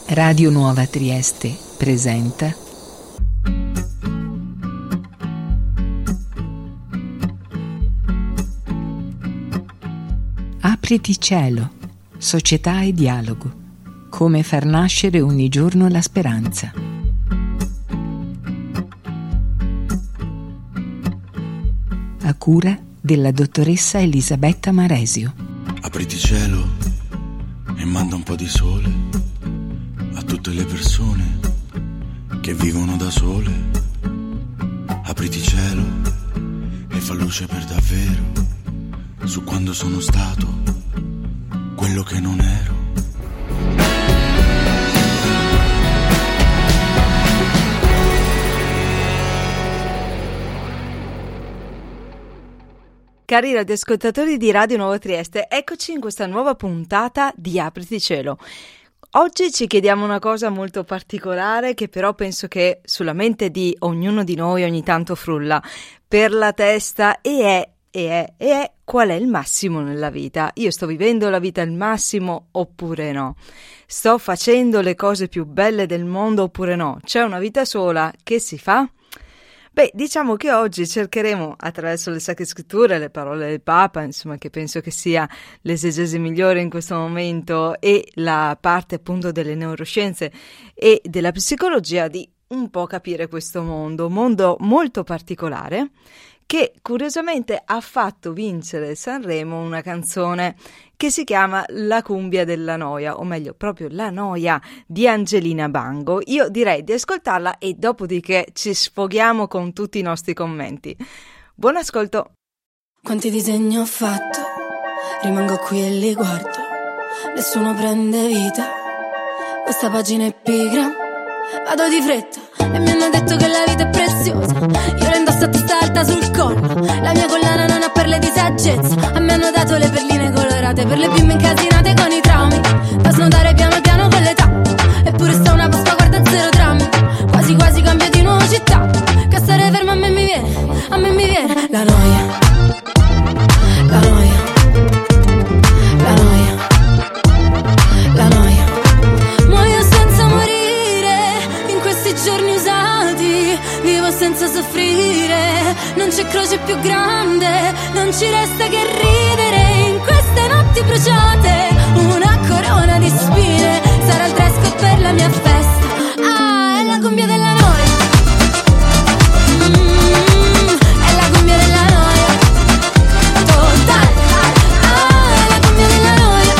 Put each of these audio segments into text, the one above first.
Radio Nuova Trieste presenta Apriti cielo, società e dialogo. Come far nascere ogni giorno la speranza. A cura della dottoressa Elisabetta Maresio. Apriti cielo e manda un po' di sole a tutte le persone che vivono da sole. Apriti cielo e fa luce per davvero su quando sono stato quello che non ero. Cari radioascoltatori di Radio Nuova Trieste, eccoci in questa nuova puntata di Apriti Cielo. Oggi ci chiediamo una cosa molto particolare che però penso che sulla mente di ognuno di noi ogni tanto frulla per la testa e è qual è il massimo nella vita? Io sto vivendo la vita al massimo oppure no? Sto facendo le cose più belle del mondo oppure no? C'è una vita sola, che si fa? Beh, diciamo che oggi cercheremo, attraverso le Sacre Scritture, le parole del Papa, insomma, che penso che sia l'esegesi migliore in questo momento, e la parte appunto delle neuroscienze e della psicologia, di un po' capire questo mondo molto particolare, che curiosamente ha fatto vincere Sanremo una canzone che si chiama La cumbia della noia, o meglio proprio La noia di Angelina Bango. Io direi di ascoltarla e dopodiché ci sfoghiamo con tutti i nostri commenti. Buon ascolto! Quanti disegni ho fatto, rimango qui e li guardo, nessuno prende vita, questa pagina è pigra, vado di fretta e mi hanno detto che la vita è preziosa, io la indosso a testa alta sul collo, la mia collana non ha perle di saggezza, a me hanno dato le perline colorate per le bimbe incasinate con i traumi, da snodare piano piano con l'età, eppure sta una Pasqua, guarda zero drammi, quasi quasi cambio di nuovo città, che stare fermo a me mi viene la noia, la noia, la noia, la noia, muoio senza morire in questi giorni usati, vivo senza soffrire, non c'è croce più grande, non ci resta che ridere in queste notti bruciate, una corona di spine, sarà il dress code per la mia festa, ah, è la cumbia della noia, è la cumbia della noia, totale, ah, è la cumbia della noia,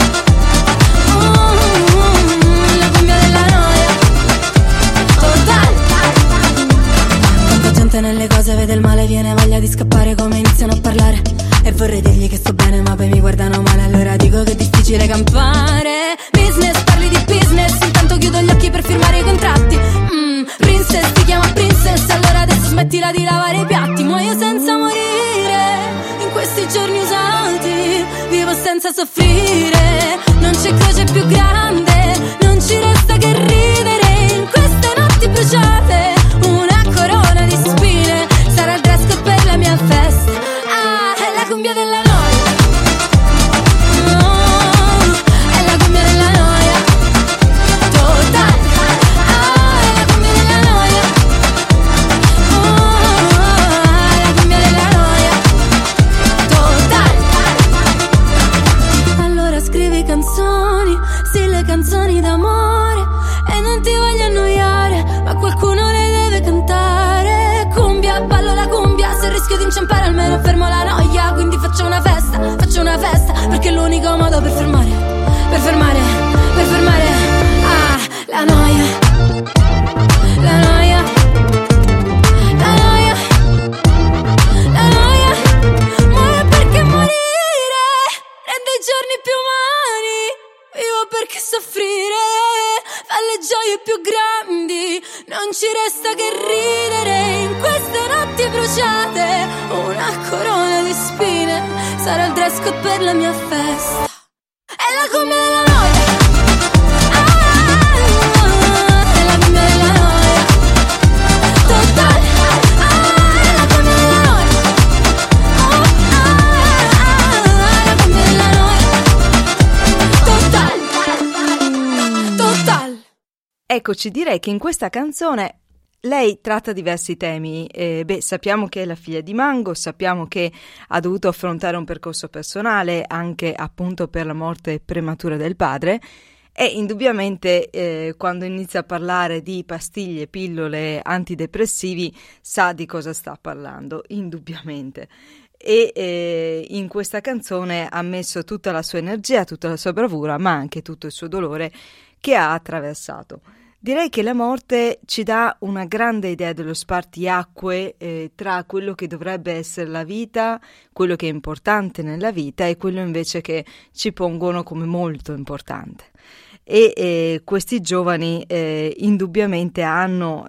la cumbia della noia, totale. Tanta gente nelle cose vede il male, viene voglia di scappare come iniziano a parlare, e vorrei dirgli che sto bene ma poi mi guardano male, allora dico che è difficile campare. Business, parli di business, intanto chiudo gli occhi per firmare i contratti. Princess, ti chiama princess, allora adesso smettila di lavare i piatti. Muoio senza morire in questi giorni usati, vivo senza soffrire, non c'è croce più grande, non ci resta che ridere in queste notti bruciate, una corona di spine, sarà il dress code per la mia festa, ah, è la cumbia della noia, oh, è la cumbia della noia, totale, ah, è la cumbia della noia, oh, è la cumbia della noia, totale. Allora scrivi canzoni, sì, le canzoni d'amore, e non ti voglio annoiare, ma qualcuno le deve cantare. Cumbia, ballo la cumbia, se rischio di inciampare almeno fermo la noia, quindi faccio una festa, perché è l'unico modo per fermare, ah, la noia, la noia, la noia, la noia, muoio perché morire rende i giorni più umani, vivo perché soffrire fa le gioie più grandi, non ci resta che ridere in queste notti bruciate, una corona di spine, sarà il dress code per la mia festa, è la cumbia della noia, ah, è la cumbia della noia, totale, ah, è la cumbia della noia, oh, ah, è la cumbia della noia, totale, totale. eccoci, direi che in questa canzone lei tratta diversi temi. Sappiamo che è la figlia di Mango, sappiamo che ha dovuto affrontare un percorso personale anche appunto per la morte prematura del padre, e indubbiamente quando inizia a parlare di pastiglie, pillole, antidepressivi sa di cosa sta parlando, indubbiamente. E in questa canzone ha messo tutta la sua energia, tutta la sua bravura, ma anche tutto il suo dolore che ha attraversato. Direi che la morte ci dà una grande idea dello spartiacque tra quello che dovrebbe essere la vita, quello che è importante nella vita e quello invece che ci pongono come molto importante. E questi giovani indubbiamente hanno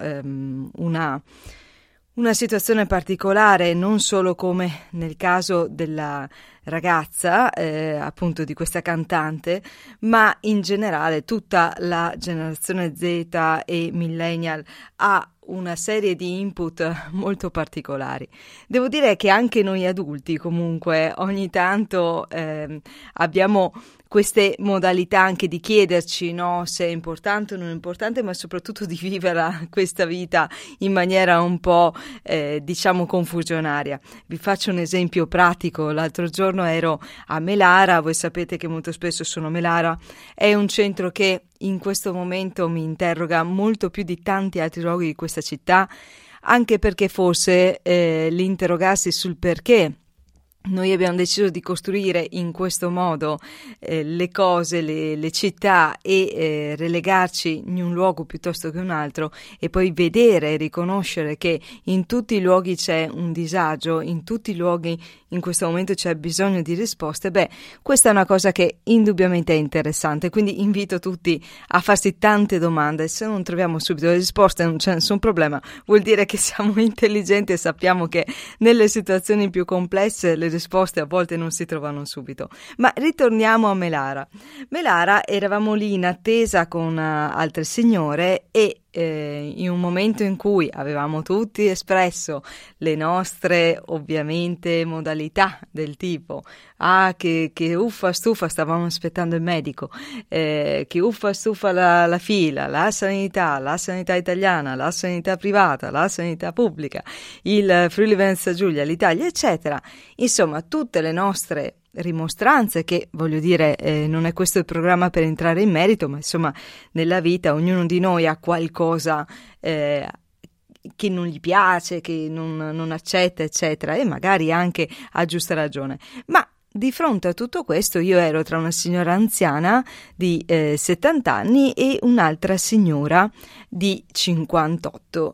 una situazione particolare, non solo come nel caso della ragazza, appunto di questa cantante, ma in generale tutta la generazione Z e millennial ha una serie di input molto particolari. Devo dire che anche noi adulti comunque ogni tanto abbiamo queste modalità anche di chiederci, no, se è importante o non è importante, ma soprattutto di vivere questa vita in maniera un po' diciamo confusionaria. Vi faccio un esempio pratico. L'altro giorno ero a Melara, voi sapete che molto spesso sono a Melara, è un centro che in questo momento mi interroga molto più di tanti altri luoghi di questa città, anche perché forse l'interrogarsi sul perché noi abbiamo deciso di costruire in questo modo le cose, le città e relegarci in un luogo piuttosto che un altro, e poi vedere e riconoscere che in tutti i luoghi c'è un disagio, in tutti i luoghi in questo momento c'è bisogno di risposte. Questa è una cosa che indubbiamente è interessante, quindi invito tutti a farsi tante domande. Se non troviamo subito le risposte non c'è nessun problema, vuol dire che siamo intelligenti e sappiamo che nelle situazioni più complesse le risposte a volte non si trovano subito. Ma ritorniamo a Melara. Melara, eravamo lì in attesa con altre signore e in un momento in cui avevamo tutti espresso le nostre ovviamente modalità del tipo che uffa stufa, stavamo aspettando il medico, che uffa stufa la fila, la sanità italiana, la sanità privata, la sanità pubblica, il Friuli Venezia Giulia, l'Italia, eccetera, insomma tutte le nostre rimostranze, che voglio dire non è questo il programma per entrare in merito, ma insomma nella vita ognuno di noi ha qualcosa che non gli piace, che non accetta, eccetera, e magari anche a giusta ragione. Ma di fronte a tutto questo io ero tra una signora anziana di 70 anni e un'altra signora di 58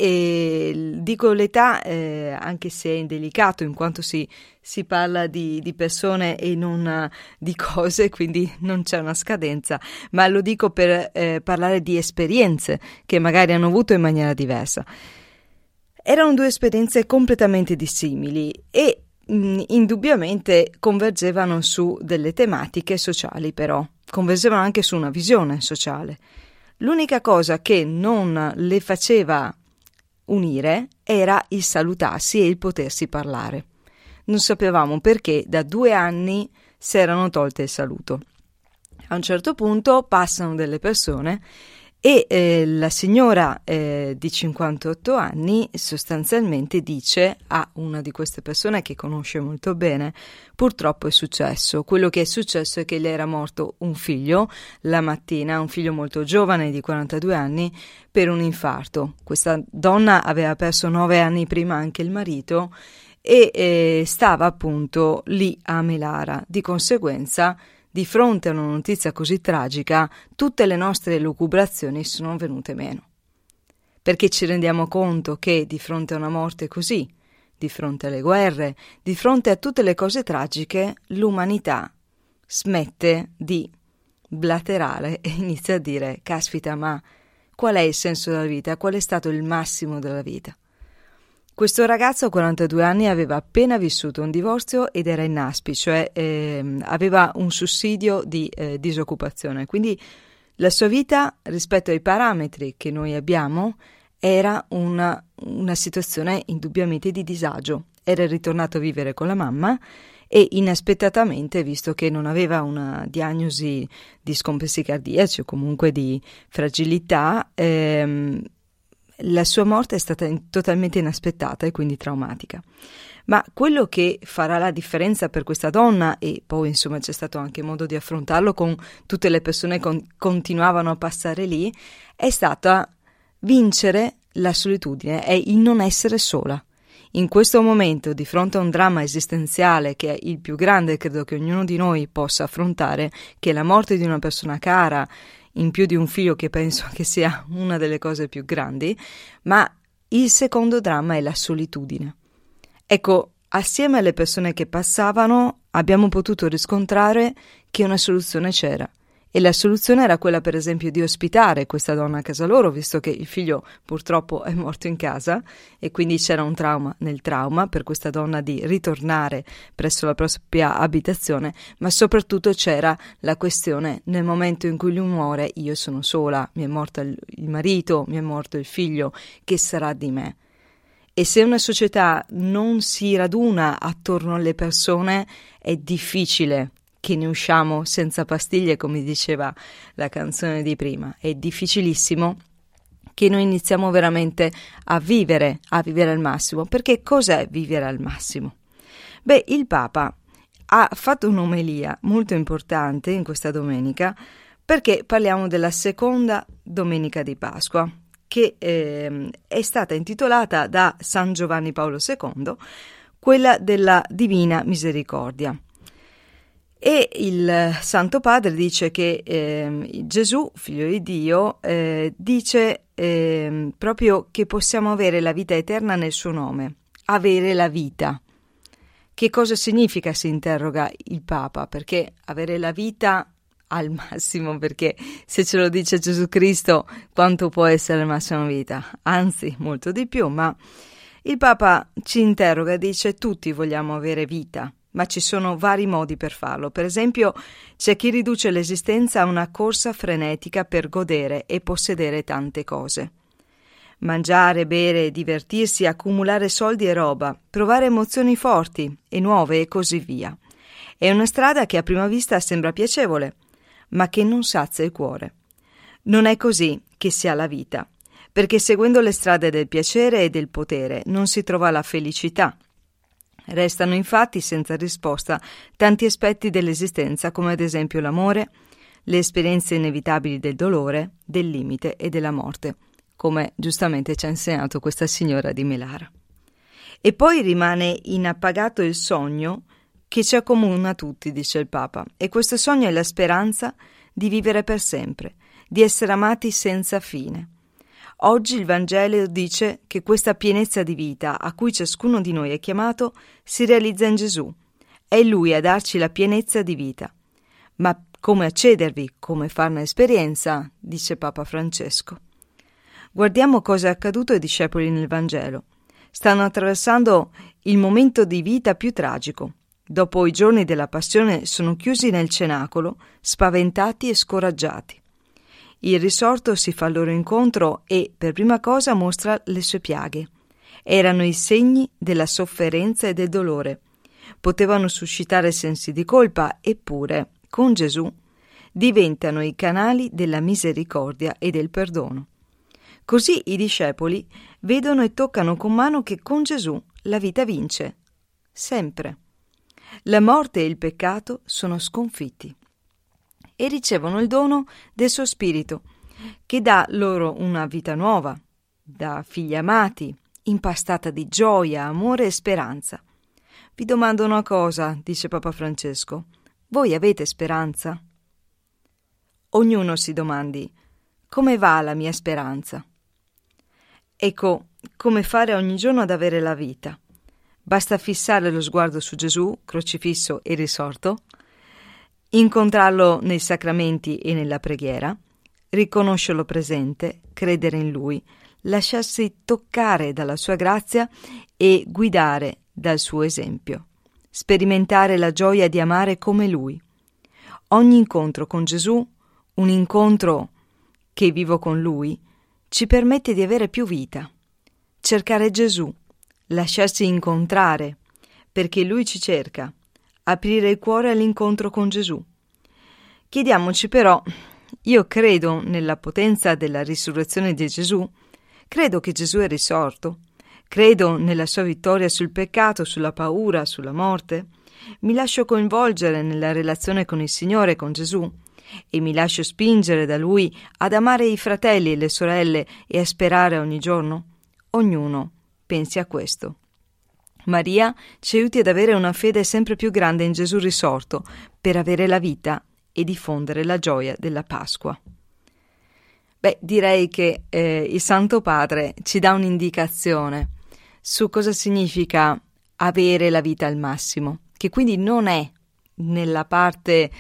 e dico l'età anche se è indelicato in quanto si parla di persone e non di cose, quindi non c'è una scadenza, ma lo dico per parlare di esperienze che magari hanno avuto in maniera diversa. Erano due esperienze completamente dissimili e indubbiamente convergevano su delle tematiche sociali, però convergevano anche su una visione sociale. L'unica cosa che non le faceva unire era il salutarsi e il potersi parlare. Non sapevamo perché da 2 anni si erano tolte il saluto. A un certo punto passano delle persone e la signora di 58 anni sostanzialmente dice a una di queste persone che conosce molto bene: purtroppo è successo. Quello che è successo è che le era morto un figlio la mattina, un figlio molto giovane di 42 anni, per un infarto. Questa donna aveva perso 9 anni prima anche il marito e stava appunto lì a Melara. Di conseguenza, di fronte a una notizia così tragica, tutte le nostre elucubrazioni sono venute meno. Perché ci rendiamo conto che di fronte a una morte così, di fronte alle guerre, di fronte a tutte le cose tragiche, l'umanità smette di blaterare e inizia a dire: caspita, ma qual è il senso della vita? Qual è stato il massimo della vita? Questo ragazzo a 42 anni aveva appena vissuto un divorzio ed era in NASPI, cioè aveva un sussidio di disoccupazione. Quindi la sua vita, rispetto ai parametri che noi abbiamo, era una situazione indubbiamente di disagio. Era ritornato a vivere con la mamma e inaspettatamente, visto che non aveva una diagnosi di scompensi cardiaci o comunque di fragilità, la sua morte è stata totalmente inaspettata e quindi traumatica. Ma quello che farà la differenza per questa donna, e poi insomma c'è stato anche modo di affrontarlo con tutte le persone che continuavano a passare lì, è stata vincere la solitudine, è il non essere sola. In questo momento, di fronte a un dramma esistenziale che è il più grande, credo che ognuno di noi possa affrontare, che è la morte di una persona cara, in più di un figlio, che penso che sia una delle cose più grandi, ma il secondo dramma è la solitudine. Ecco, assieme alle persone che passavano abbiamo potuto riscontrare che una soluzione c'era, e la soluzione era quella, per esempio, di ospitare questa donna a casa loro, visto che il figlio purtroppo è morto in casa e quindi c'era un trauma nel trauma per questa donna di ritornare presso la propria abitazione, ma soprattutto c'era la questione: nel momento in cui lui muore io sono sola, mi è morto il marito, mi è morto il figlio, che sarà di me? E se una società non si raduna attorno alle persone è difficile che ne usciamo senza pastiglie, come diceva la canzone di prima. È difficilissimo che noi iniziamo veramente a vivere al massimo. Perché cos'è vivere al massimo? Beh, il Papa ha fatto un'omelia molto importante in questa domenica, perché parliamo della seconda domenica di Pasqua, che è stata intitolata da San Giovanni Paolo II, quella della Divina Misericordia. E il Santo Padre dice che Gesù, figlio di Dio, dice proprio che possiamo avere la vita eterna nel suo nome, avere la vita. Che cosa significa, si interroga il Papa, perché avere la vita al massimo, perché se ce lo dice Gesù Cristo, quanto può essere la massima vita? Anzi, molto di più, ma il Papa ci interroga e dice: tutti vogliamo avere vita, ma ci sono vari modi per farlo. Per esempio, c'è chi riduce l'esistenza a una corsa frenetica per godere e possedere tante cose. Mangiare, bere, divertirsi, accumulare soldi e roba, provare emozioni forti e nuove e così via. È una strada che a prima vista sembra piacevole, ma che non sazia il cuore. Non è così che si ha la vita, perché seguendo le strade del piacere e del potere non si trova la felicità. Restano infatti senza risposta tanti aspetti dell'esistenza, come ad esempio l'amore, le esperienze inevitabili del dolore, del limite e della morte, come giustamente ci ha insegnato questa signora di Melara. E poi rimane inappagato il sogno che ci accomuna a tutti, dice il Papa, e questo sogno è la speranza di vivere per sempre, di essere amati senza fine. Oggi il Vangelo dice che questa pienezza di vita a cui ciascuno di noi è chiamato si realizza in Gesù. È Lui a darci la pienezza di vita. Ma come accedervi, come farne esperienza, dice Papa Francesco. Guardiamo cosa è accaduto ai discepoli nel Vangelo. Stanno attraversando il momento di vita più tragico. Dopo i giorni della passione sono chiusi nel cenacolo, spaventati e scoraggiati. Il risorto si fa al loro incontro e, per prima cosa, mostra le sue piaghe. Erano i segni della sofferenza e del dolore. Potevano suscitare sensi di colpa, eppure, con Gesù, diventano i canali della misericordia e del perdono. Così i discepoli vedono e toccano con mano che con Gesù la vita vince, sempre. La morte e il peccato sono sconfitti e ricevono il dono del suo Spirito, che dà loro una vita nuova, da figli amati, impastata di gioia, amore e speranza. Vi domando una cosa, dice Papa Francesco: voi avete speranza? Ognuno si domandi: come va la mia speranza? Ecco, come fare ogni giorno ad avere la vita. Basta fissare lo sguardo su Gesù, crocifisso e risorto, incontrarlo nei sacramenti e nella preghiera, riconoscerlo presente, credere in Lui, lasciarsi toccare dalla sua grazia e guidare dal suo esempio, sperimentare la gioia di amare come Lui. Ogni incontro con Gesù, un incontro che vivo con Lui, ci permette di avere più vita. Cercare Gesù, lasciarsi incontrare, perché Lui ci cerca, aprire il cuore all'incontro con Gesù. Chiediamoci però, io credo nella potenza della risurrezione di Gesù, credo che Gesù è risorto, credo nella sua vittoria sul peccato, sulla paura, sulla morte, mi lascio coinvolgere nella relazione con il Signore, con Gesù, e mi lascio spingere da Lui ad amare i fratelli e le sorelle e a sperare ogni giorno. Ognuno pensi a questo. Maria ci aiuti ad avere una fede sempre più grande in Gesù risorto per avere la vita e diffondere la gioia della Pasqua. Direi che il Santo Padre ci dà un'indicazione su cosa significa avere la vita al massimo, che quindi non è nella parte,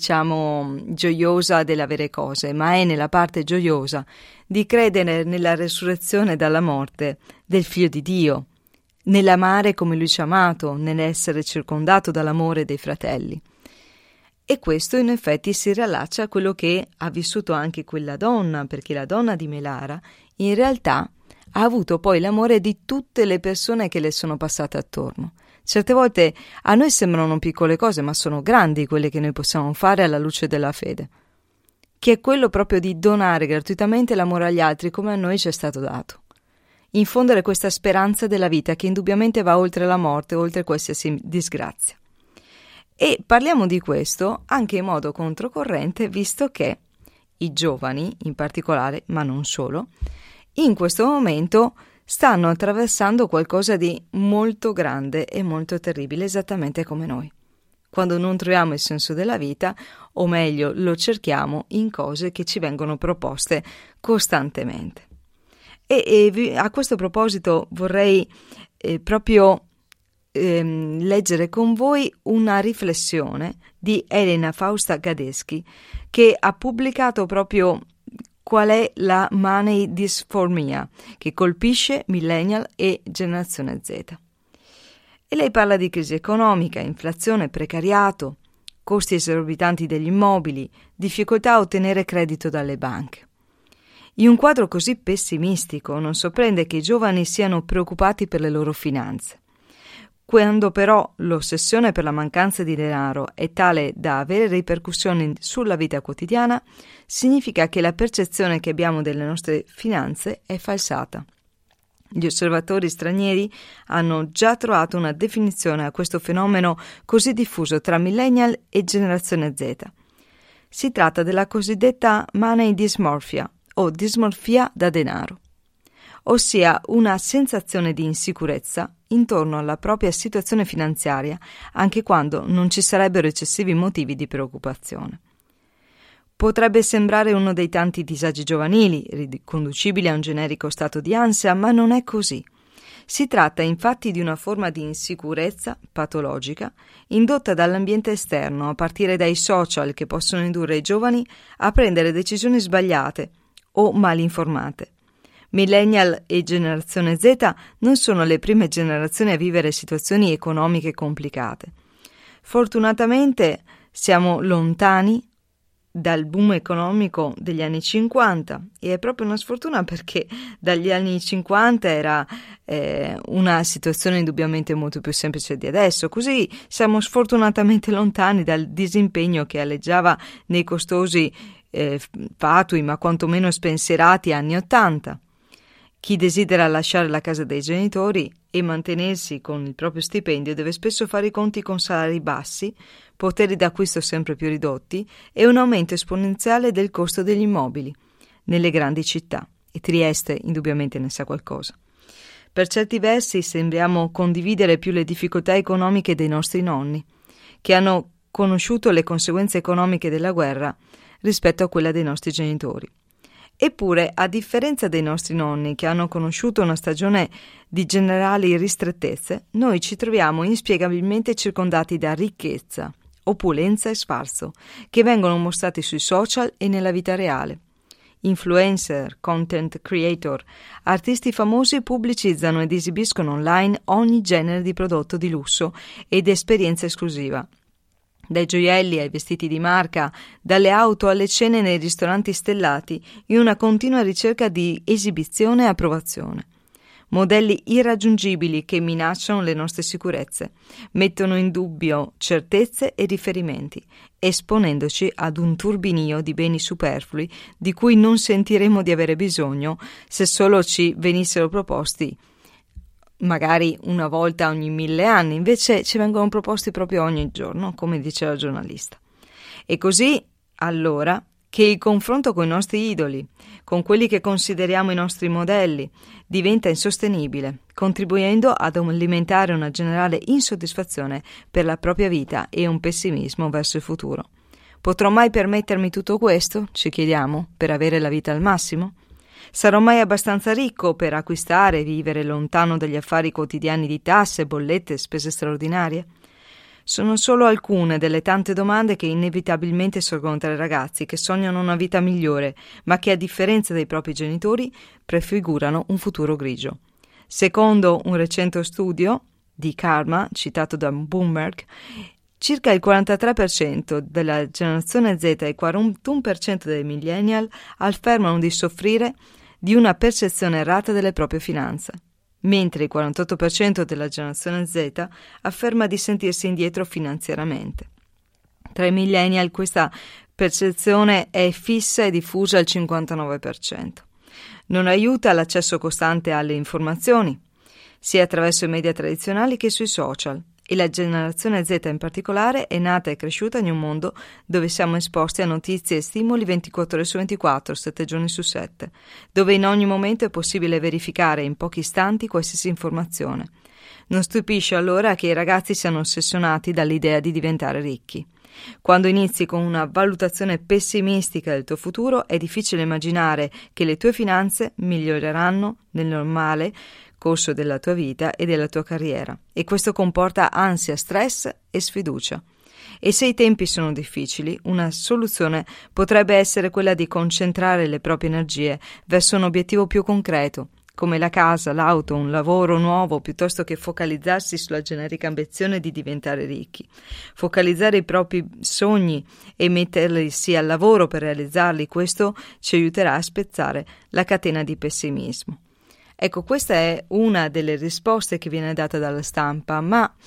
gioiosa dell'avere cose, ma è nella parte gioiosa di credere nella resurrezione dalla morte del Figlio di Dio, nell'amare come Lui ci ha amato, nell'essere circondato dall'amore dei fratelli. E questo in effetti si riallaccia a quello che ha vissuto anche quella donna, perché la donna di Melara in realtà ha avuto poi l'amore di tutte le persone che le sono passate attorno. Certe volte a noi sembrano piccole cose, ma sono grandi quelle che noi possiamo fare alla luce della fede, che è quello proprio di donare gratuitamente l'amore agli altri come a noi ci è stato dato. Infondere questa speranza della vita che indubbiamente va oltre la morte, oltre qualsiasi disgrazia. E parliamo di questo anche in modo controcorrente, visto che i giovani, in particolare, ma non solo, in questo momento stanno attraversando qualcosa di molto grande e molto terribile, esattamente come noi. Quando non troviamo il senso della vita, o meglio, lo cerchiamo in cose che ci vengono proposte costantemente. E a questo proposito vorrei proprio leggere con voi una riflessione di Elena Fausta Gadeschi, che ha pubblicato proprio qual è la money dysphoria che colpisce millennial e generazione Z. E lei parla di crisi economica, inflazione, precariato, costi esorbitanti degli immobili, difficoltà a ottenere credito dalle banche. In un quadro così pessimistico non sorprende che i giovani siano preoccupati per le loro finanze. Quando però l'ossessione per la mancanza di denaro è tale da avere ripercussioni sulla vita quotidiana, significa che la percezione che abbiamo delle nostre finanze è falsata. Gli osservatori stranieri hanno già trovato una definizione a questo fenomeno così diffuso tra millennial e generazione Z. Si tratta della cosiddetta money dysmorphia o dismorfia da denaro, ossia una sensazione di insicurezza intorno alla propria situazione finanziaria, anche quando non ci sarebbero eccessivi motivi di preoccupazione. Potrebbe sembrare uno dei tanti disagi giovanili, riconducibili a un generico stato di ansia, ma non è così. Si tratta infatti di una forma di insicurezza patologica indotta dall'ambiente esterno, a partire dai social che possono indurre i giovani a prendere decisioni sbagliate o mal informate. Millennial e generazione Z non sono le prime generazioni a vivere situazioni economiche complicate. Fortunatamente siamo lontani dal boom economico degli anni 50 e è proprio una sfortuna perché dagli anni 50 era una situazione indubbiamente molto più semplice di adesso. Così siamo sfortunatamente lontani dal disimpegno che aleggiava nei costosi fatui ma quantomeno spensierati anni 80. Chi desidera lasciare la casa dei genitori e mantenersi con il proprio stipendio deve spesso fare i conti con salari bassi, poteri d'acquisto sempre più ridotti e un aumento esponenziale del costo degli immobili nelle grandi città, e Trieste indubbiamente ne sa qualcosa. Per certi versi sembriamo condividere più le difficoltà economiche dei nostri nonni, che hanno conosciuto le conseguenze economiche della guerra rispetto a quella dei nostri genitori. Eppure, a differenza dei nostri nonni che hanno conosciuto una stagione di generali ristrettezze, noi ci troviamo inspiegabilmente circondati da ricchezza, opulenza e sfarzo, che vengono mostrati sui social e nella vita reale. Influencer, content creator, artisti famosi pubblicizzano ed esibiscono online ogni genere di prodotto di lusso ed esperienza esclusiva. Dai gioielli ai vestiti di marca, dalle auto alle cene nei ristoranti stellati, in una continua ricerca di esibizione e approvazione. modelli irraggiungibili che minacciano le nostre sicurezze, mettono in dubbio certezze e riferimenti, esponendoci ad un turbinio di beni superflui di cui non sentiremo di avere bisogno se solo ci venissero proposti magari una volta ogni 1000 anni, invece ci vengono proposti proprio ogni giorno, come dice la giornalista. E così, allora, che il confronto con i nostri idoli, con quelli che consideriamo i nostri modelli, diventa insostenibile, contribuendo ad alimentare una generale insoddisfazione per la propria vita e un pessimismo verso il futuro. Potrò mai permettermi tutto questo, ci chiediamo, per avere la vita al massimo? Sarò mai abbastanza ricco per acquistare e vivere lontano dagli affari quotidiani di tasse, bollette e spese straordinarie? Sono solo alcune delle tante domande che inevitabilmente sorgono tra i ragazzi che sognano una vita migliore, ma che a differenza dei propri genitori prefigurano un futuro grigio. Secondo un recente studio di Karma, citato da Bloomberg, circa il 43% della generazione Z e il 41% dei millennial affermano di soffrire di una percezione errata delle proprie finanze, mentre il 48% della generazione Z afferma di sentirsi indietro finanziariamente. Tra i millennial questa percezione è fissa e diffusa al 59%. Non aiuta l'accesso costante alle informazioni, sia attraverso i media tradizionali che sui social, e la generazione Z in particolare è nata e cresciuta in un mondo dove siamo esposti a notizie e stimoli 24 ore su 24, 7 giorni su 7, dove in ogni momento è possibile verificare in pochi istanti qualsiasi informazione. Non stupisce allora che i ragazzi siano ossessionati dall'idea di diventare ricchi. Quando inizi con una valutazione pessimistica del tuo futuro, è difficile immaginare che le tue finanze miglioreranno nel normale corso della tua vita e della tua carriera, e questo comporta ansia, stress e sfiducia. E se i tempi sono difficili, una soluzione potrebbe essere quella di concentrare le proprie energie verso un obiettivo più concreto, come la casa, l'auto, un lavoro nuovo, piuttosto che focalizzarsi sulla generica ambizione di diventare ricchi. Focalizzare i propri sogni e metterli al lavoro per realizzarli, questo ci aiuterà a spezzare la catena di pessimismo. Ecco, questa è una delle risposte che viene data dalla stampa,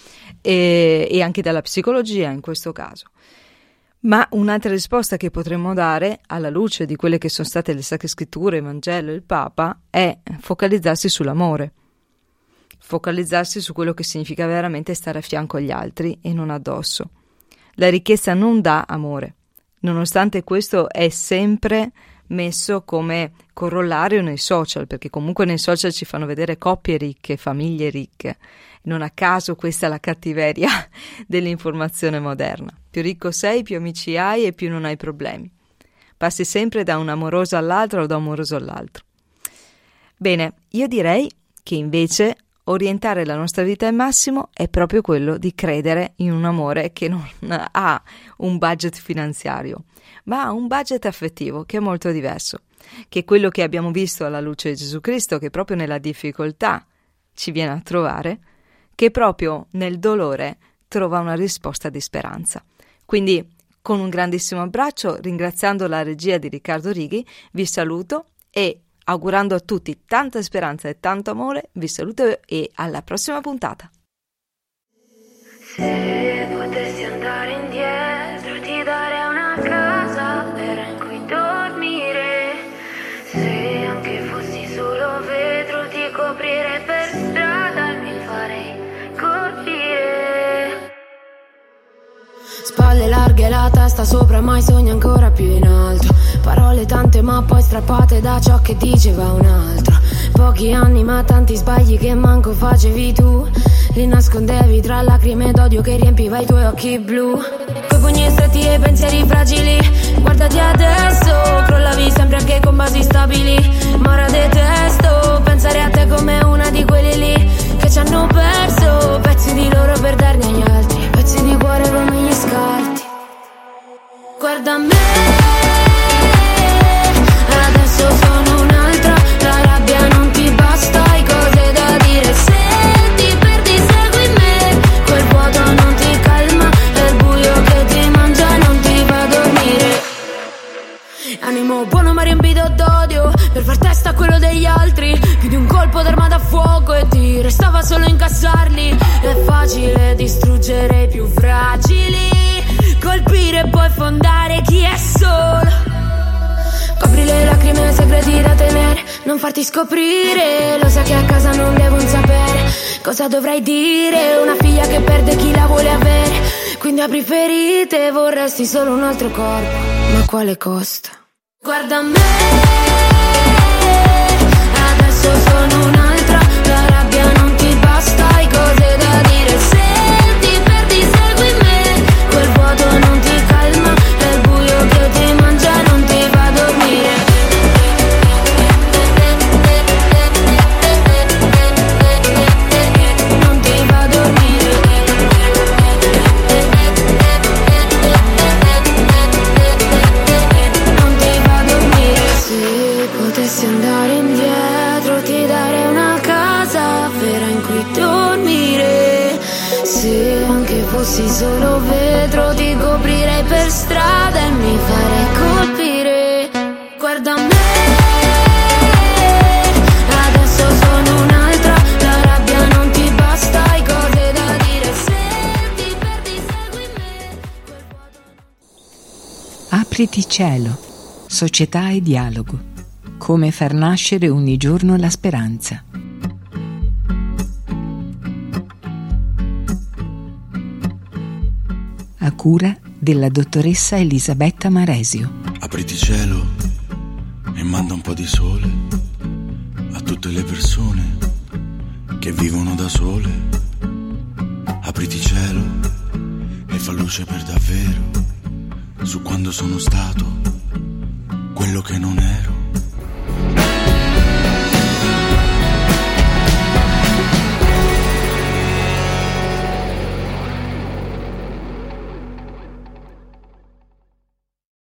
e anche dalla psicologia in questo caso. Ma un'altra risposta che potremmo dare, alla luce di quelle che sono state le Sacre Scritture, il Vangelo e il Papa, è focalizzarsi sull'amore. Focalizzarsi su quello che significa veramente stare a fianco agli altri e non addosso. La ricchezza non dà amore. Nonostante questo è sempre messo come corollario nei social, perché comunque nei social ci fanno vedere coppie ricche, famiglie ricche. Non a caso questa è la cattiveria dell'informazione moderna. Più ricco sei, più amici hai e più non hai problemi. Passi sempre da un amoroso all'altro o da un amoroso all'altro. Bene, io direi che invece orientare la nostra vita al massimo è proprio quello di credere in un amore che non ha un budget finanziario, ma ha un budget affettivo che è molto diverso, che è quello che abbiamo visto alla luce di Gesù Cristo, che proprio nella difficoltà ci viene a trovare, che proprio nel dolore trova una risposta di speranza. Quindi, con un grandissimo abbraccio, ringraziando la regia di Riccardo Righi, vi saluto e augurando a tutti tanta speranza e tanto amore, vi saluto e alla prossima puntata. Se potessi andare indietro, ti darei una casa vera in cui dormire. Se anche fossi solo vetro, ti coprirei per strada e mi farei colpire. Spalle larghe, la testa sopra, mai sogni ancora più in alto. Parole tante ma poi strappate da ciò che diceva un altro. Pochi anni ma tanti sbagli che manco facevi tu. Li nascondevi tra lacrime d'odio che riempiva i tuoi occhi blu. Coi pugni stretti e pensieri fragili, guardati adesso. Crollavi sempre anche con basi stabili, ma ora detesto pensare a te come una di quelli lì che ci hanno perso pezzi di loro per darne agli altri, pezzi di cuore come gli scarti. Guarda me, adesso sono un'altra, la rabbia non ti basta, hai cose da dire. Se ti perdi segui me, quel vuoto non ti calma, è il buio che ti mangia e non ti fa dormire. uomo buono ma riempito d'odio, per far testa a quello degli altri. Più di un colpo d'arma da fuoco e ti restava solo incassarli. È facile distruggere i più fragili, colpire e poi fondare chi è solo. Copri le lacrime, segreti da tenere, non farti scoprire. Lo sai che a casa non devono sapere cosa dovrai dire. Una figlia che perde chi la vuole avere, quindi apri ferite. Vorresti solo un altro corpo, ma quale costa? Guarda me, adesso sono un'altra. La rabbia non ti basta, hai cose da dire. Se ti perdi segui me, quel vuoto non ti calma. È il buio che ti mangia, non ti fa dormire. Non ti fa dormire. Non ti fa dormire. Se potessi andare indietro ti darei una casa vera in cui dormire. Se anche fossi solo vetro ti coprirei per strada e mi farei colpire. Guarda me, adesso sono un'altra. La rabbia non ti basta, hai cose da dire. Se ti perdi segui me. Apriti cielo, società e dialogo. Come far nascere ogni giorno la speranza. A cura della dottoressa Elisabetta Maresio. Apriti cielo e manda un po' di sole a tutte le persone che vivono da sole. Apriti cielo e fa luce per davvero su quando sono stato quello che non ero.